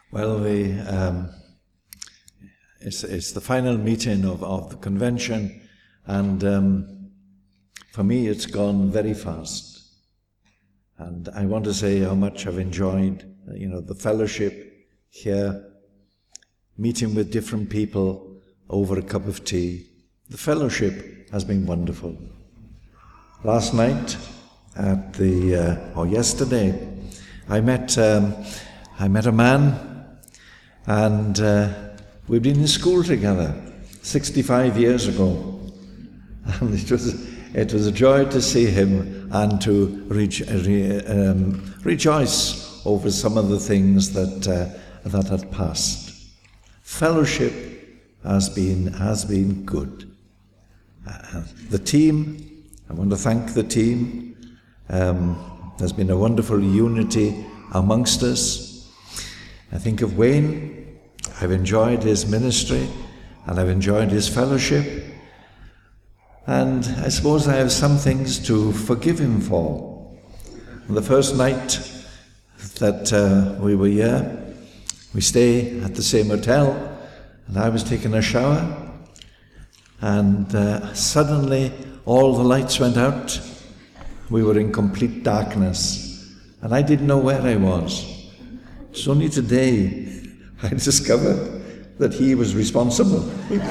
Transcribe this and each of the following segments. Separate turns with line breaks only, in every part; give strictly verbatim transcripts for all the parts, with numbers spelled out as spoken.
Well, we, um, it's, it's the final meeting of, of the convention, and um, for me it's gone very fast. And I want to say how much I've enjoyed, you know, the fellowship here, meeting with different people over a cup of tea. The fellowship has been wonderful. Last night, at the uh, or yesterday, I met um, I met a man. And uh, we've been in school together sixty-five years ago. And it was it was a joy to see him and to reach, re, um, rejoice over some of the things that uh, that had passed. Fellowship has been has been good. Uh, the team, I want to thank the team. Um, there's been a wonderful unity amongst us. I think of Wayne. I've enjoyed his ministry and I've enjoyed his fellowship, and I suppose I have some things to forgive him for. The first night that uh, we were here, we stay at the same hotel, and I was taking a shower, and uh, suddenly all the lights went out. We were in complete darkness, and I didn't know where I was. It's only today I discovered that he was responsible.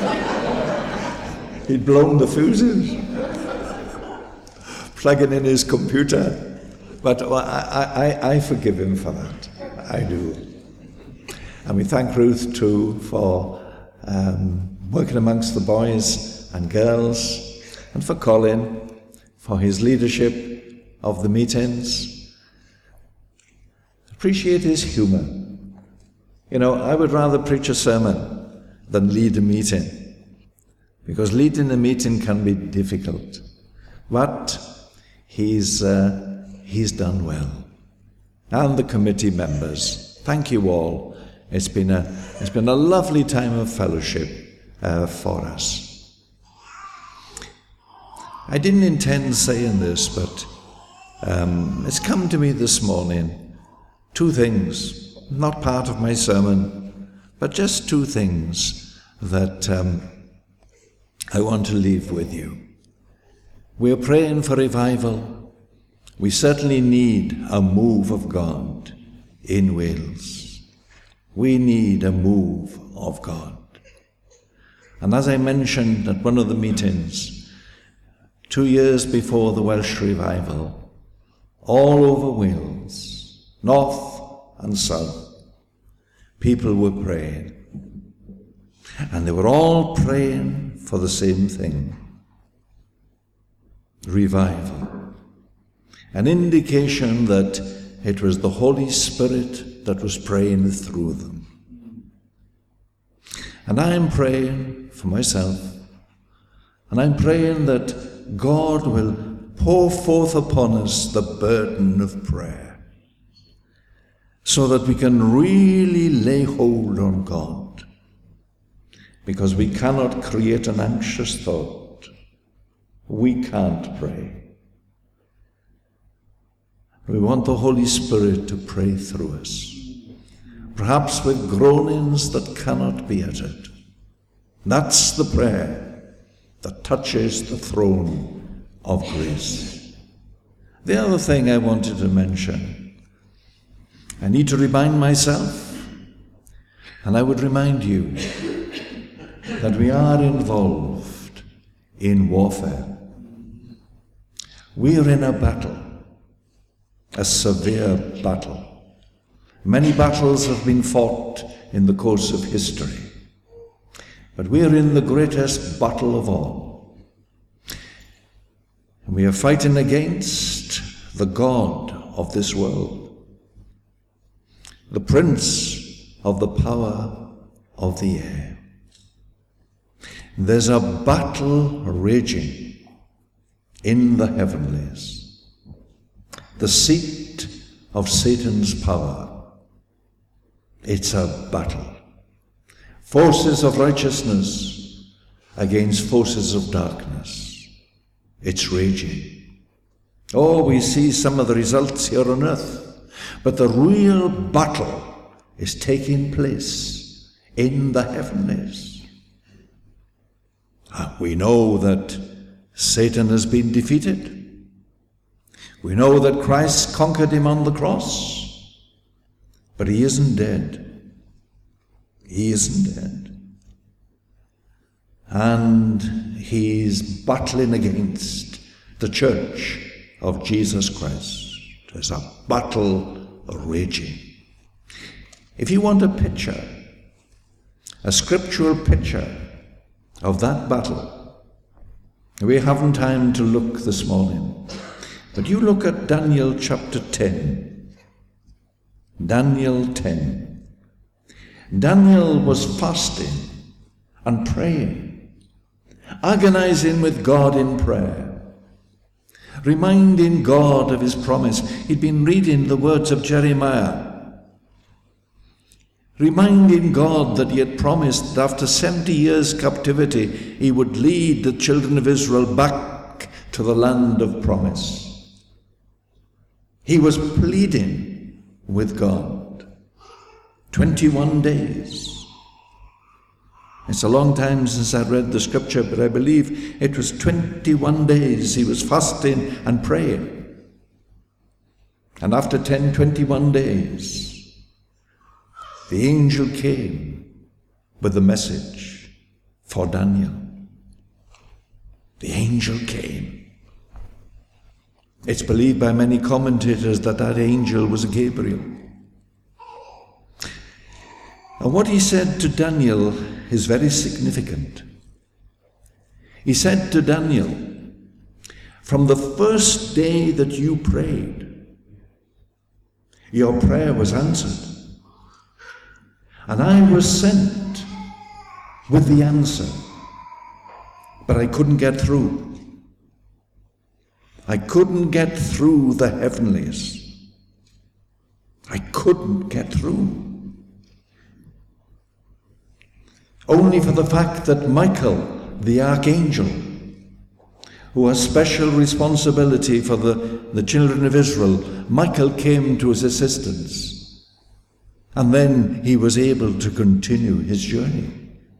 He'd blown the fuses, plugging in his computer. But I, I, I forgive him for that. I do. And we thank Ruth too for um, working amongst the boys and girls, and for Colin for his leadership of the meetings. Appreciate his humour. You know, I would rather preach a sermon than lead a meeting, because leading a meeting can be difficult. But he's uh, he's done well. And the committee members, thank you all. It's been a it's been a lovely time of fellowship uh, for us. I didn't intend saying this, but um, it's come to me this morning. Two things. Not part of my sermon, but just two things that um, I want to leave with you. We are praying for revival. We certainly need a move of God in Wales. We need a move of God. And as I mentioned at one of the meetings, two years before the Welsh revival, all over Wales, north and south, people were praying. And they were all praying for the same thing. Revival. An indication that it was the Holy Spirit that was praying through them. And I'm praying for myself, and I'm praying that God will pour forth upon us the burden of prayer, so that we can really lay hold on God. Because we cannot create an anxious thought. We can't pray. We want the Holy Spirit to pray through us, perhaps with groanings that cannot be uttered. That's the prayer that touches the throne of grace. The other thing I wanted to mention, I need to remind myself, and I would remind you, that we are involved in warfare. We are in a battle, a severe battle. Many battles have been fought in the course of history, but we are in the greatest battle of all. And we are fighting against the God of this world, the prince of the power of the air. There's a battle raging in the heavenlies, the seat of Satan's power. It's a battle. Forces of righteousness against forces of darkness. It's raging. Oh, we see some of the results here on earth, but the real battle is taking place in the heavenlies. We know that Satan has been defeated. We know that Christ conquered him on the cross, but he isn't dead. He isn't dead. And he's battling against the church of Jesus Christ. There's a battle raging. If you want a picture, a scriptural picture of that battle, we haven't time to look this morning, but you look at Daniel chapter ten. Daniel ten. Daniel was fasting and praying, agonizing with God in prayer, reminding God of his promise. He'd been reading the words of Jeremiah, reminding God that he had promised that after seventy years captivity, he would lead the children of Israel back to the land of promise. He was pleading with God. twenty-one days. It's a long time since I read the scripture, but I believe it was twenty-one days he was fasting and praying. And after ten, twenty-one days, the angel came with the message for Daniel. The angel came. It's believed by many commentators that that angel was Gabriel. And what he said to Daniel is very significant. He said to Daniel, from the first day that you prayed, your prayer was answered. And I was sent with the answer, but I couldn't get through. I couldn't get through the heavenlies. I couldn't get through. Only for the fact that Michael, the archangel, who has special responsibility for the, the children of Israel, Michael came to his assistance. And then he was able to continue his journey.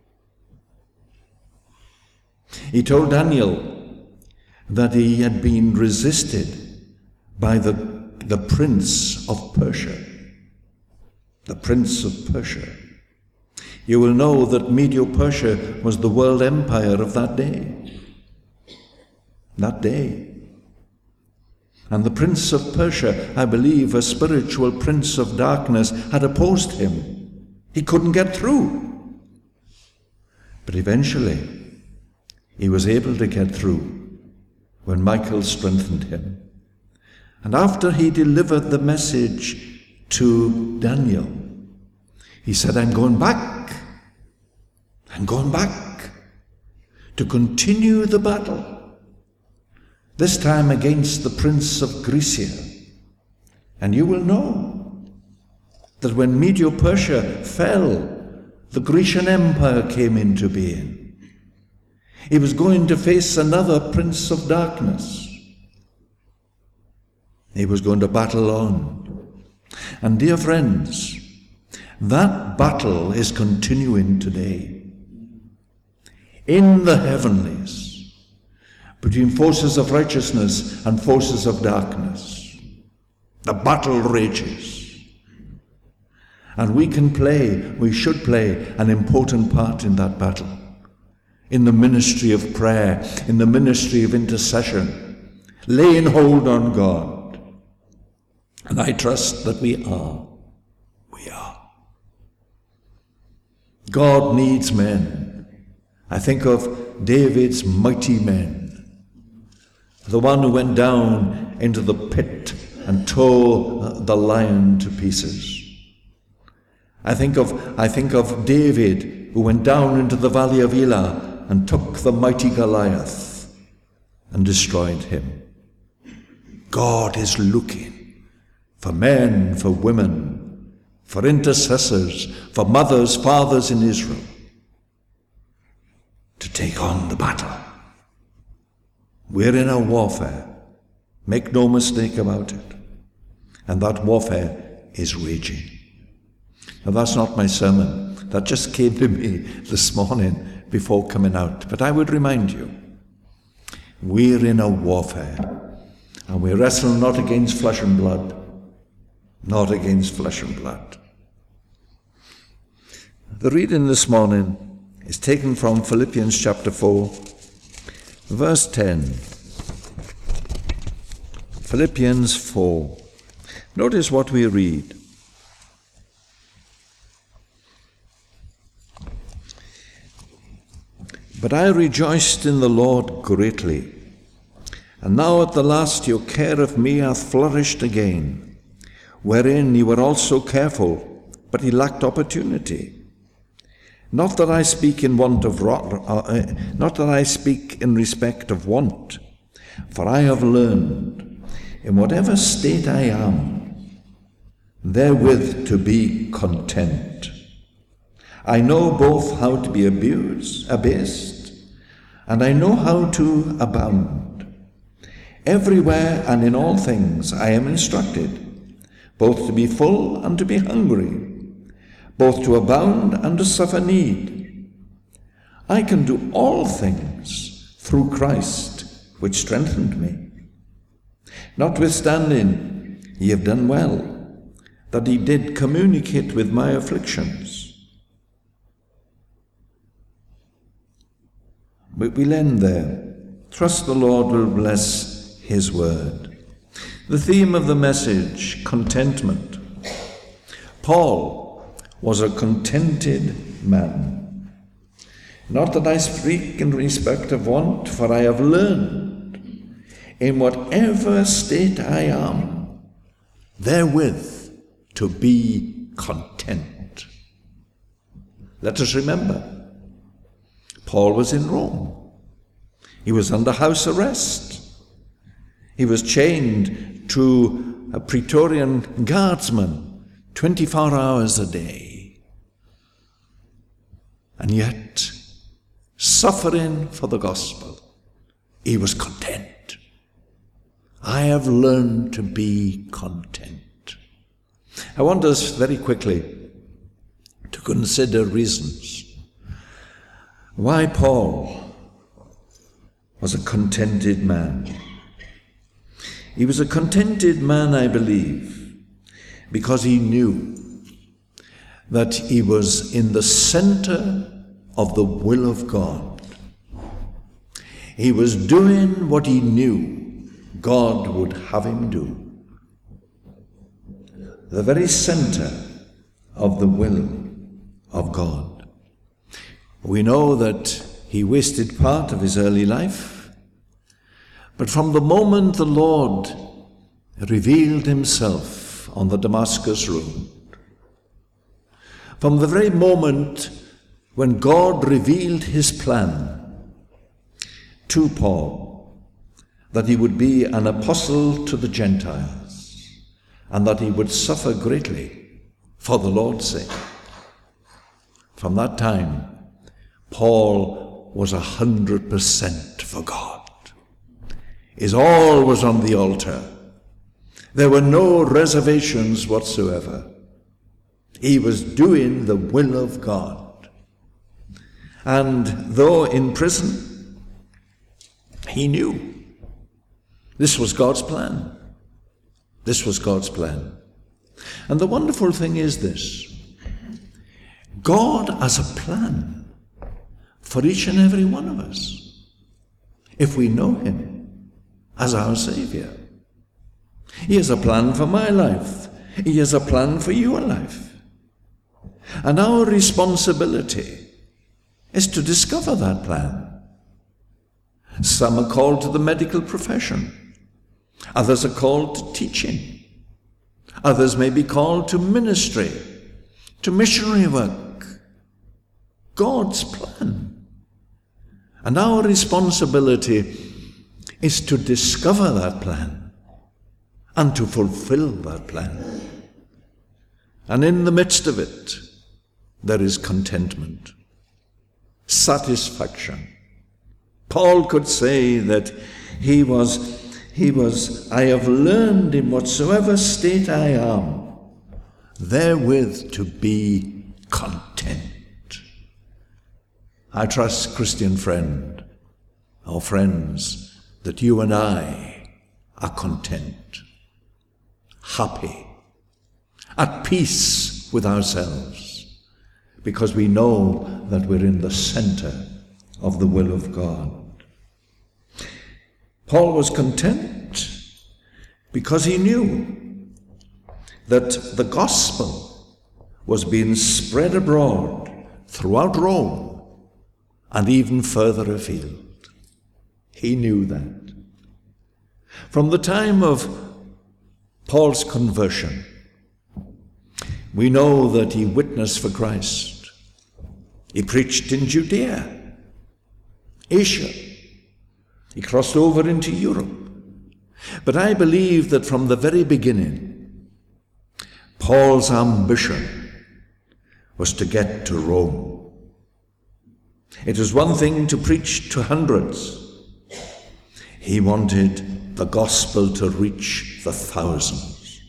He told Daniel that he had been resisted by the, the prince of Persia. The prince of Persia. You will know that Medo-Persia was the world empire of that day. That day. And the prince of Persia, I believe, a spiritual prince of darkness, had opposed him. He couldn't get through. But eventually, he was able to get through when Michael strengthened him. And after he delivered the message to Daniel, he said, I'm going back. I'm going back to continue the battle. This time against the prince of Grecia. And you will know that when Medo-Persia fell, the Grecian Empire came into being. He was going to face another prince of darkness. He was going to battle on. And dear friends, that battle is continuing today. In the heavenlies, between forces of righteousness and forces of darkness. The battle rages. And we can play, we should play an important part in that battle. In the ministry of prayer, in the ministry of intercession, laying hold on God. And I trust that we are. We are. God needs men. I think of David's mighty men. The one who went down into the pit and tore the lion to pieces. I think of, I think of David, who went down into the valley of Elah and took the mighty Goliath and destroyed him. God is looking for men, for women, for intercessors, for mothers, fathers in Israel to take on the battle. We're in a warfare. Make no mistake about it. And that warfare is raging. Now, that's not my sermon. That just came to me this morning before coming out. But I would remind you, we're in a warfare, and we wrestle not against flesh and blood, not against flesh and blood. The reading this morning is taken from Philippians chapter four, verse ten. Philippians four. Notice what we read. But I rejoiced in the Lord greatly, and now at the last your care of me hath flourished again, wherein ye were also careful, but ye lacked opportunity. Not that I speak in want of ro- uh, not that I speak in respect of want, for I have learned, in whatever state I am, therewith to be content. I know both how to be abused, abased, and I know how to abound. Everywhere and in all things I am instructed, both to be full and to be hungry, both to abound and to suffer need. I can do all things through Christ, which strengthened me. Notwithstanding, ye have done well, that ye did communicate with my afflictions. But we'll end there. Trust the Lord will bless his word. The theme of the message, contentment. Paul was a contented man. Not that I speak in respect of want, for I have learned, in whatever state I am, therewith to be content. Let us remember, Paul was in Rome. He was under house arrest. He was chained to a Praetorian guardsman twenty-four hours a day. And yet, suffering for the gospel, he was content. I have learned to be content. I want us very quickly to consider reasons why Paul was a contented man. He was a contented man, I believe, because he knew that he was in the center of the will of God. He was doing what he knew God would have him do. The very center of the will of God. We know that he wasted part of his early life, but from the moment the Lord revealed himself on the Damascus road, from the very moment when God revealed his plan to Paul, that he would be an apostle to the Gentiles, and that he would suffer greatly for the Lord's sake, from that time, Paul was a hundred percent for God. His all was on the altar. There were no reservations whatsoever. He was doing the will of God. And though in prison, he knew this was God's plan. This was God's plan. And the wonderful thing is this: God has a plan for each and every one of us, if we know him as our Savior. He has a plan for my life. He has a plan for your life. And our responsibility is to discover that plan. Some are called to the medical profession. Others are called to teaching. Others may be called to ministry, to missionary work. God's plan. And our responsibility is to discover that plan and to fulfill that plan. And in the midst of it, there is contentment, satisfaction. Paul could say that he was, he was, I have learned in whatsoever state I am, therewith to be content. I trust, Christian friend, or friends, that you and I are content, happy, at peace with ourselves, because we know that we're in the center of the will of God. Paul was content because he knew that the gospel was being spread abroad throughout Rome and even further afield. He knew that. From the time of Paul's conversion, we know that he witnessed for Christ. He preached in Judea, Asia. He crossed over into Europe. But I believe that from the very beginning, Paul's ambition was to get to Rome. It was one thing to preach to hundreds. He wanted the gospel to reach the thousands.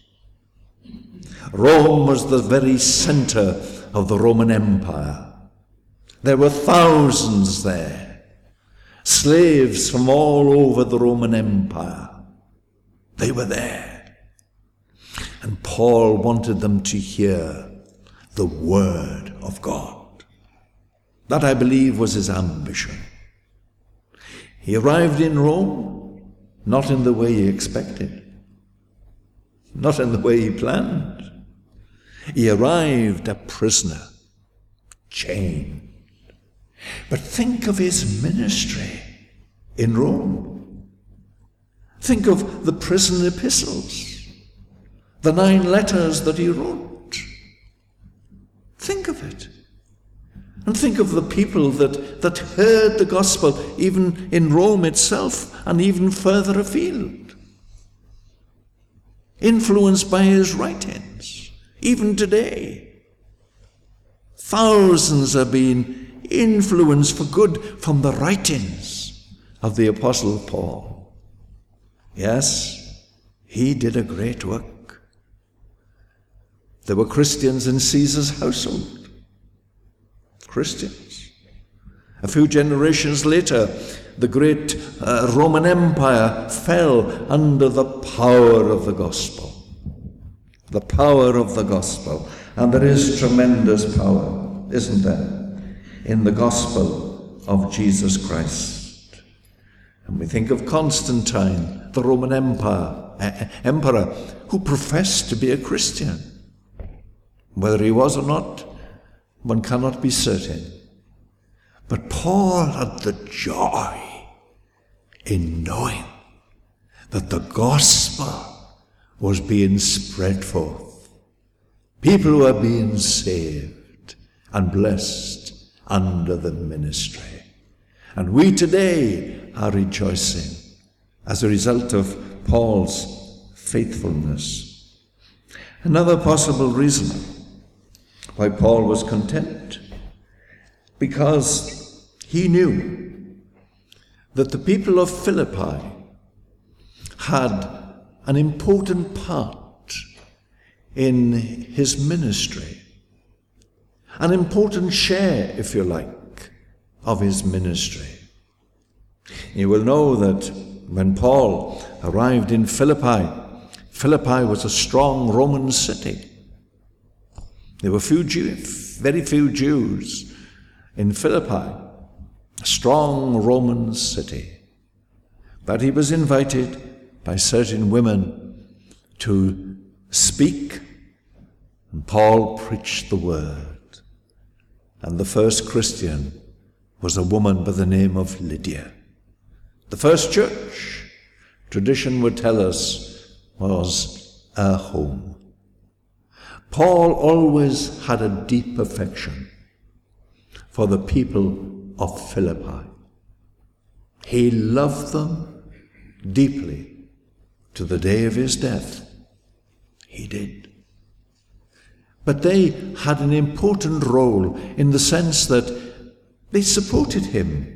Rome was the very center of the Roman Empire. There were thousands there, slaves from all over the Roman Empire. They were there. And Paul wanted them to hear the word of God. That, I believe, was his ambition. He arrived in Rome, not in the way he expected, not in the way he planned. He arrived a prisoner, chained. But think of his ministry in Rome. Think of the prison epistles, the nine letters that he wrote. Think of it. And think of the people that, that heard the gospel, even in Rome itself and even further afield. Influenced by his writings, even today. Thousands are being influenced for good from the writings of the Apostle Paul. Yes, he did a great work. There were Christians in Caesar's household. Christians. A few generations later, the great uh, Roman Empire fell under the power of the gospel. The power of the gospel. And there is tremendous power, isn't there, in the gospel of Jesus Christ. And we think of Constantine, the Roman Empire, uh, emperor, who professed to be a Christian. Whether he was or not, one cannot be certain. But Paul had the joy in knowing that the gospel was being spread forth. People were being saved and blessed under the ministry. And we today are rejoicing as a result of Paul's faithfulness. Another possible reason why Paul was content, because he knew that the people of Philippi had an important part in his ministry, an important share, if you like, of his ministry. You will know that when Paul arrived in Philippi, Philippi was a strong Roman city. There were few Jew, very few Jews in Philippi, a strong Roman city. But he was invited by certain women to speak, and Paul preached the word. And the first Christian was a woman by the name of Lydia. The first church, tradition would tell us, was a home. Paul always had a deep affection for the people of Philippi. He loved them deeply to the day of his death. He did. But they had an important role in the sense that they supported him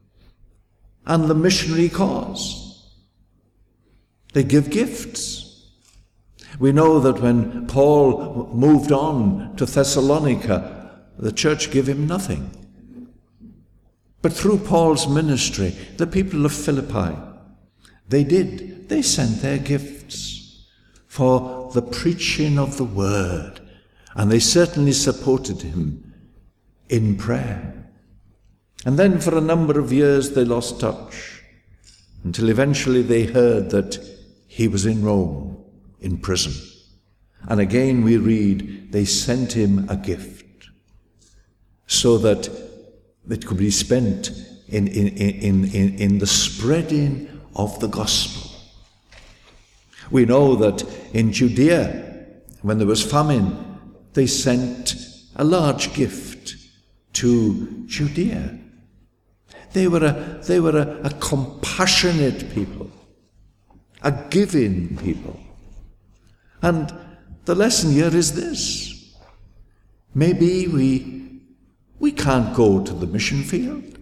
and the missionary cause. They give gifts. We know that when Paul moved on to Thessalonica, the church gave him nothing. But through Paul's ministry, the people of Philippi, they did. They sent their gifts for the preaching of the word, and they certainly supported him in prayer. And then for a number of years they lost touch, until eventually they heard that he was in Rome, in prison. And again we read, they sent him a gift so that it could be spent in, in, in, in, in the spreading of the gospel. We know that in Judea, when there was famine, they sent a large gift to Judea. They were a, they were a, a compassionate people, a giving people. And the lesson here is this. Maybe we, we can't go to the mission field.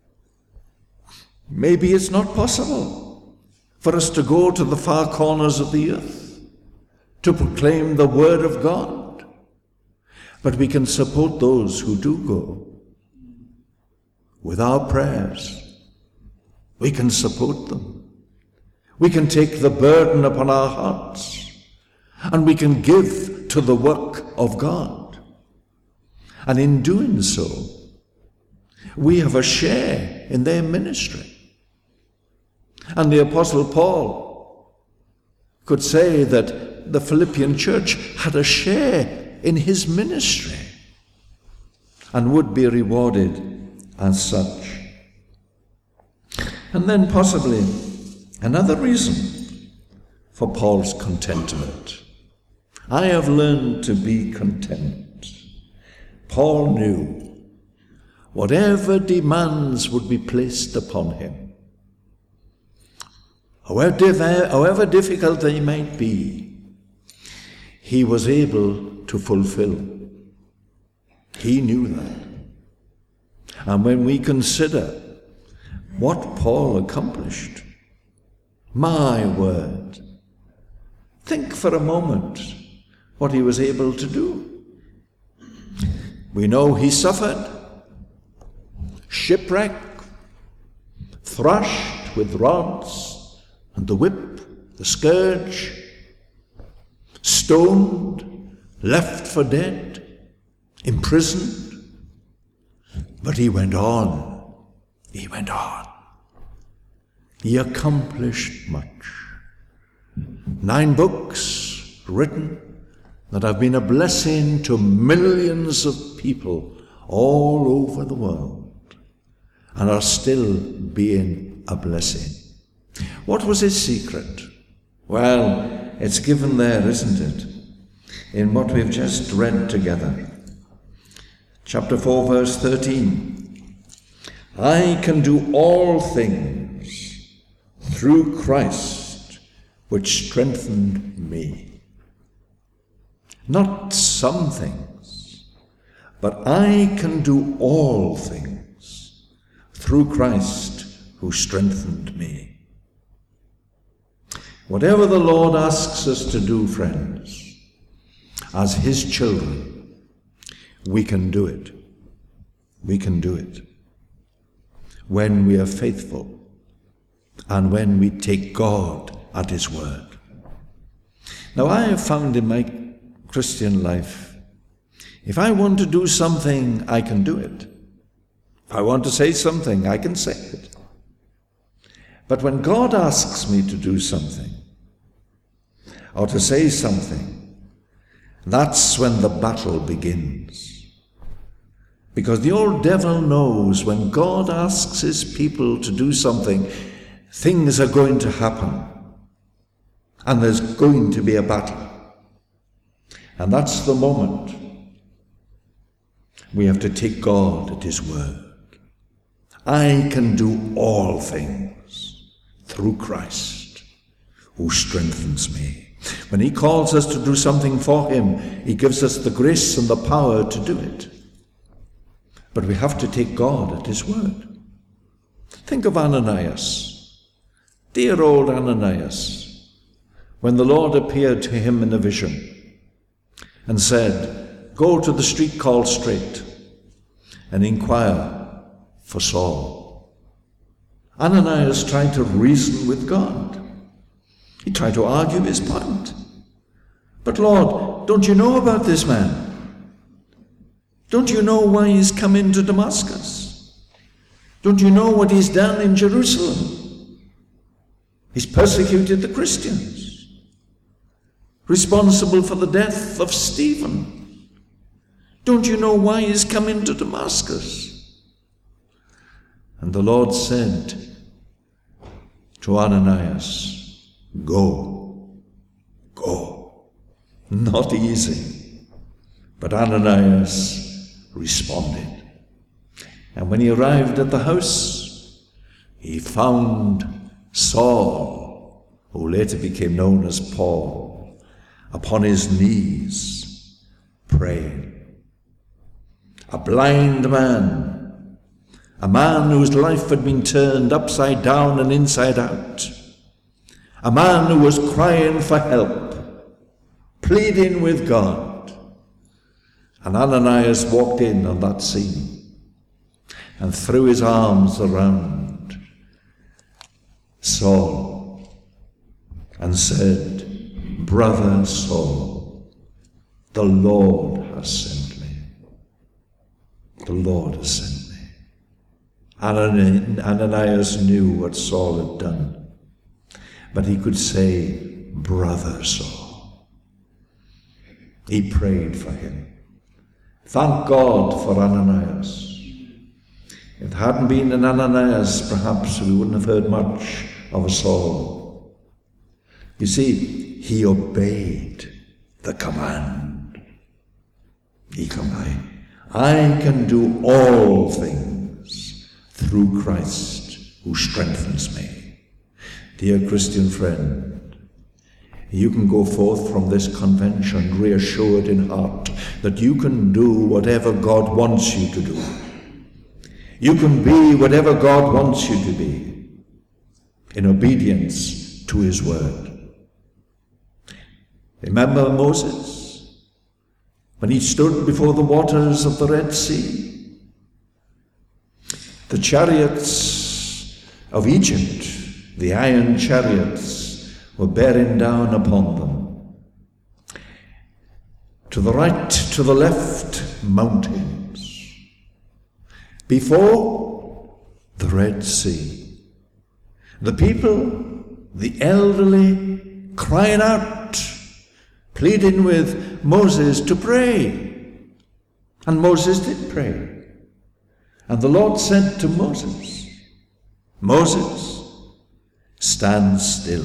Maybe it's not possible for us to go to the far corners of the earth to proclaim the word of God. But we can support those who do go. With our prayers, we can support them. We can take the burden upon our hearts, and we can give to the work of God. And in doing so, we have a share in their ministry. And the Apostle Paul could say that the Philippian church had a share in his ministry and would be rewarded as such. And then possibly another reason for Paul's contentment. I have learned to be content. Paul knew whatever demands would be placed upon him, however, however difficult they might be, he was able to fulfill. He knew that. And when we consider what Paul accomplished, my word, think for a moment what he was able to do. We know he suffered shipwreck, thrashed with rods and the whip, the scourge, stoned, left for dead, imprisoned. But he went on. He went on. He accomplished much. Nine books written that have been a blessing to millions of people all over the world and are still being a blessing. What was his secret? Well, it's given there, isn't it? In what we've just read together. Chapter four, verse thirteen. I can do all things through Christ, which strengthened me. Not some things, but I can do all things through Christ who strengthened me. Whatever the Lord asks us to do, friends, as his children, we can do it. We can do it when we are faithful and when we take God at his word. Now, I have found in my Christian life, if I want to do something, I can do it. If I want to say something, I can say it. But when God asks me to do something or to say something, that's when the battle begins. Because the old devil knows when God asks his people to do something, things are going to happen. And there's going to be a battle. And that's the moment we have to take God at his word. I can do all things through Christ who strengthens me. When he calls us to do something for him, he gives us the grace and the power to do it. But we have to take God at his word. Think of Ananias, dear old Ananias. when the Lord appeared to him in a vision and said, "Go to the street called Straight and inquire for Saul." Ananias tried to reason with God. He tried to argue his point. "But Lord, don't you know about this man? Don't you know why he's come into Damascus? Don't you know what he's done in Jerusalem? He's persecuted the Christians, responsible for the death of Stephen. Don't you know why he's come into Damascus?" And the Lord said to Ananias, "Go, go." Not easy, but Ananias responded. And when he arrived at the house, he found Saul, who later became known as Paul, upon his knees, praying. A blind man, a man whose life had been turned upside down and inside out, a man who was crying for help, pleading with God. And Ananias walked in on that scene and threw his arms around Saul and said, "Brother Saul, the Lord has sent me. The Lord has sent me." Ananias knew what Saul had done, but he could say, "Brother Saul." He prayed for him. Thank God for Ananias. If it hadn't been an Ananias, perhaps we wouldn't have heard much of a Saul. You see, he obeyed the command. He can, I, I can do all things through Christ who strengthens me. Dear Christian friend, you can go forth from this convention reassured in heart that you can do whatever God wants you to do. You can be whatever God wants you to be in obedience to his word. Remember Moses, when he stood before the waters of the Red Sea? The chariots of Egypt, the iron chariots, were bearing down upon them. To the right, to the left, mountains. Before, the Red Sea. The people, the elderly, crying out, pleading with Moses to pray. And Moses did pray. And the Lord said to Moses, "Moses, stand still.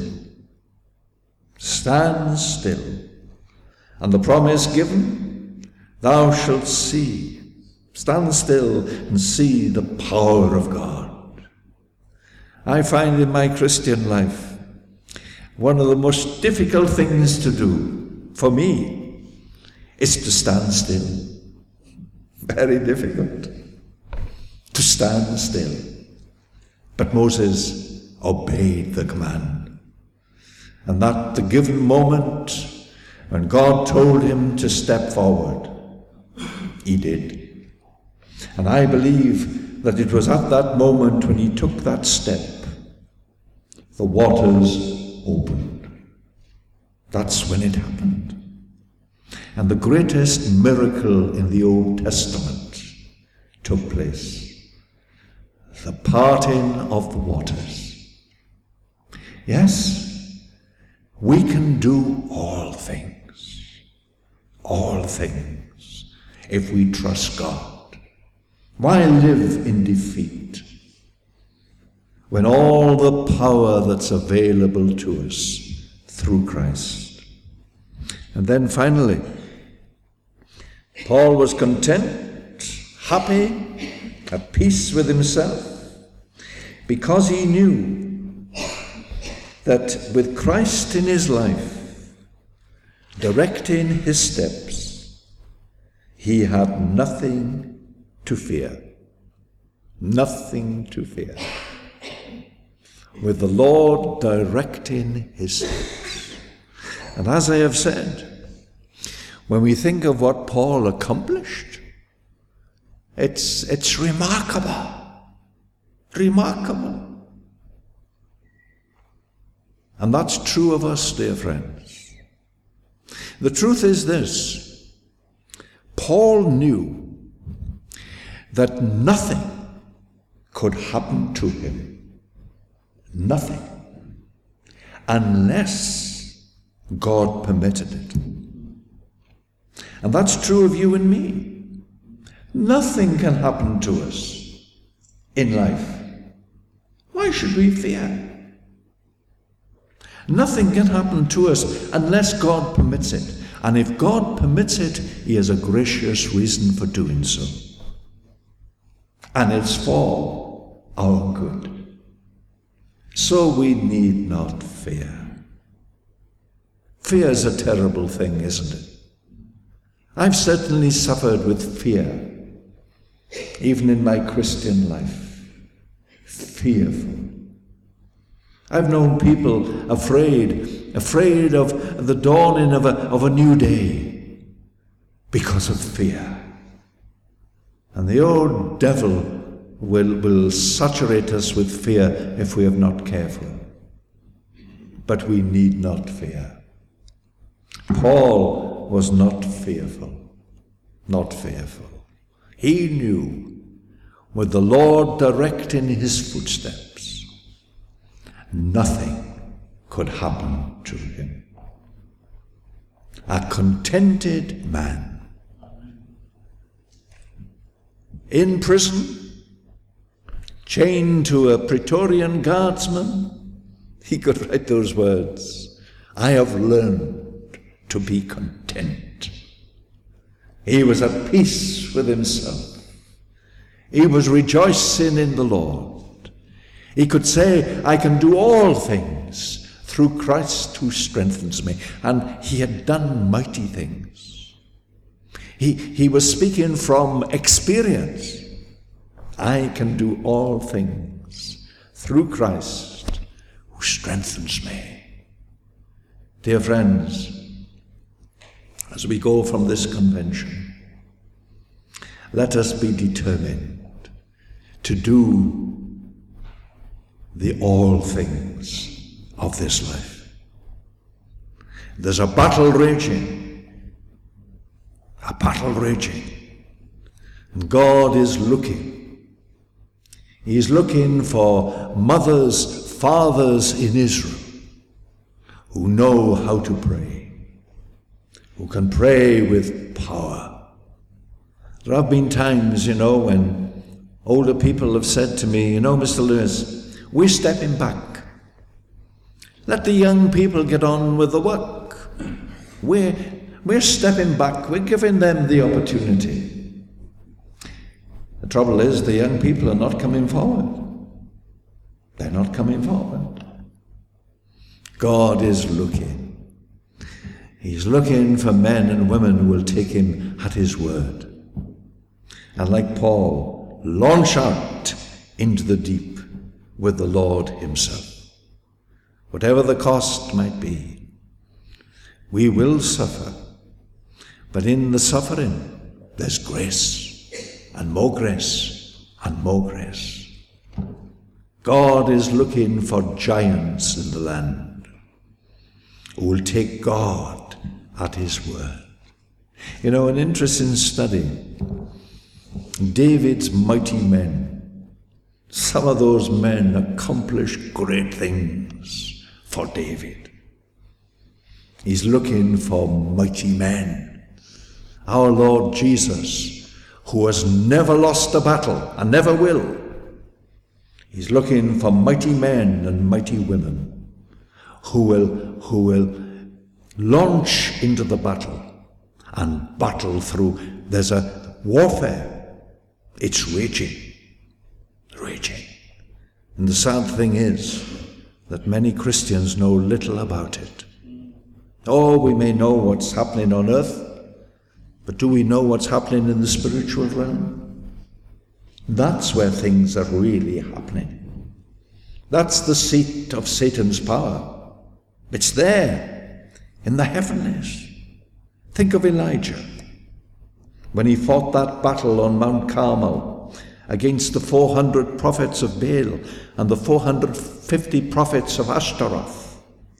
Stand still, and the promise given, thou shalt see. Stand still and see the power of God." I find in my Christian life, one of the most difficult things to do, for me, is to stand still. Very difficult to stand still. But Moses obeyed the command. And at the given moment, when God told him to step forward, he did. And I believe that it was at that moment when he took that step, the waters opened. That's when it happened. And the greatest miracle in the Old Testament took place. The parting of the waters. Yes, we can do all things, all things, if we trust God. Why live in defeat when all the power that's available to us through Christ? And then finally, Paul was content, happy, at peace with himself, because he knew that with Christ in his life, directing his steps, he had nothing to fear. Nothing to fear. With the Lord directing his steps, And as I have said, when we think of what Paul accomplished, it's, it's remarkable. Remarkable. And that's true of us, dear friends. The truth is this: Paul knew that nothing could happen to him, nothing, unless God permitted it. And that's true of you and me. Nothing can happen to us in life. Why should we fear? Nothing can happen to us unless God permits it. And if God permits it, he has a gracious reason for doing so. And it's for our good. So we need not fear. Fear is a terrible thing, isn't it? I've certainly suffered with fear, even in my Christian life. Fearful. I've known people afraid, afraid of the dawning of a, of a new day because of fear. And the old devil will, will saturate us with fear if we are not careful. But we need not fear. Paul was not fearful, not fearful. He knew, with the Lord directing his footsteps, nothing could happen to him. A contented man. In prison, chained to a Praetorian guardsman, he could write those words: I have learned to be content. He was at peace with himself. He was rejoicing in the Lord. He could say, I can do all things through Christ who strengthens me. And he had done mighty things. He, he was speaking from experience. I can do all things through Christ who strengthens me. Dear friends, as we go from this convention, let us be determined to do the all things of this life. There's a battle raging, a battle raging, and God is looking. He's looking for mothers, fathers in Israel who know how to pray, who can pray with power. There have been times, you know, when older people have said to me, you know, Mister Lewis, we're stepping back. Let the young people get on with the work. We're, we're stepping back. We're giving them the opportunity. The trouble is, the young people are not coming forward. They're not coming forward. God is looking. He's looking for men and women who will take him at his word. And like Paul, launch out into the deep with the Lord himself. Whatever the cost might be, we will suffer. But in the suffering, there's grace, and more grace, and more grace. God is looking for giants in the land who will take God at his word. You know, an interesting study, David's mighty men. Some of those men accomplished great things for David. He's looking for mighty men. Our Lord Jesus, who has never lost a battle and never will, he's looking for mighty men and mighty women who will, who will launch into the battle and battle through. There's a warfare. It's raging, raging. And the sad thing is that many Christians know little about it. Oh, we may know what's happening on earth, but do we know what's happening in the spiritual realm? That's where things are really happening. That's the seat of Satan's power. It's there. in the heavenlies. Think of Elijah when he fought that battle on Mount Carmel against the four hundred prophets of Baal and the four hundred fifty prophets of Ashtaroth.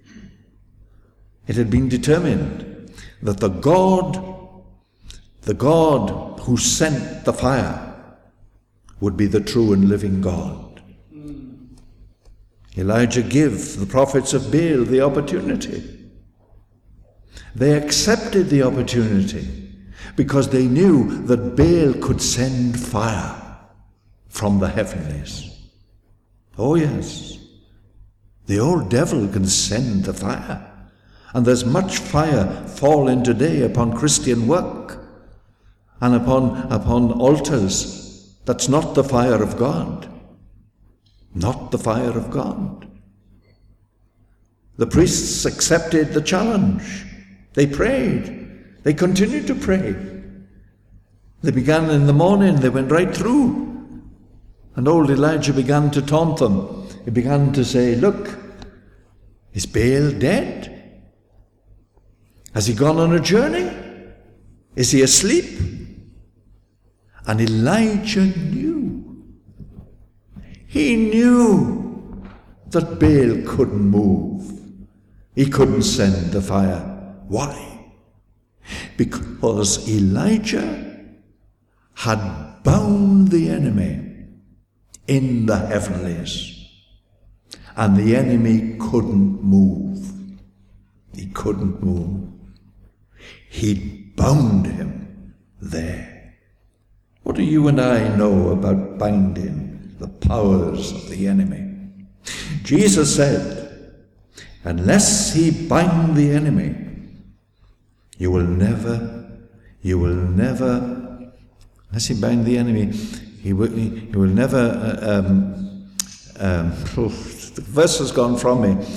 It had been determined that the God, the God who sent the fire, would be the true and living God. Mm. Elijah gave the prophets of Baal the opportunity. They accepted the opportunity because they knew that Baal could send fire from the heavenlies. Oh yes, the old devil can send the fire. And there's much fire falling today upon Christian work and upon, upon altars. That's not the fire of God. Not the fire of God. The priests accepted the challenge. They prayed. They continued to pray. They began in the morning. They went right through. And old Elijah began to taunt them. He began to say, look, is Baal dead? Has he gone on a journey? Is he asleep? And Elijah knew. He knew that Baal couldn't move. He couldn't send the fire. Why? Because Elijah had bound the enemy in the heavenlies. And the enemy couldn't move. He couldn't move. He bound him there. What do you and I know about binding the powers of the enemy? Jesus said, unless he bind the enemy, you will never, you will never, unless he bind the enemy, he will, he will never, uh, um, um, oh, the verse has gone from me.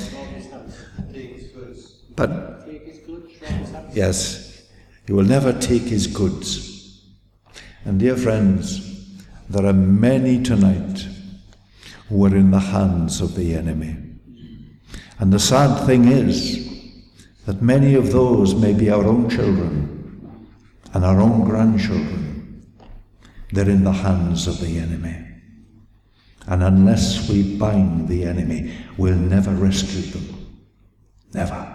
But, yes, he will never take his goods. And dear friends, there are many tonight who are in the hands of the enemy. And the sad thing is that many of those may be our own children and our own grandchildren. They're in the hands of the enemy. And unless we bind the enemy, we'll never rescue them. Never.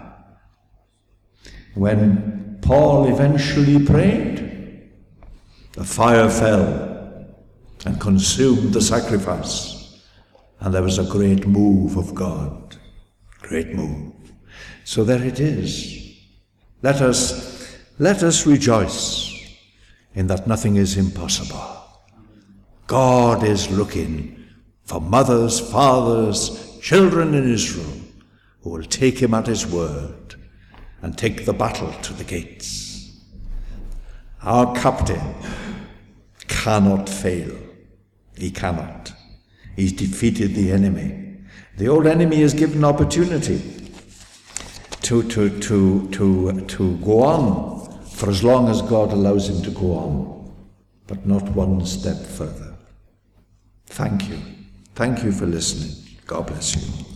When Paul eventually prayed, the fire fell and consumed the sacrifice, and there was a great move of God. Great move. So there it is. Let us, let us rejoice in that nothing is impossible. God is looking for mothers, fathers, children in Israel who will take him at his word and take the battle to the gates. Our captain cannot fail. He cannot. He's defeated the enemy. The old enemy is given opportunity to, to, to, to, to go on for as long as God allows him to go on, but not one step further. Thank you. Thank you for listening. God bless you.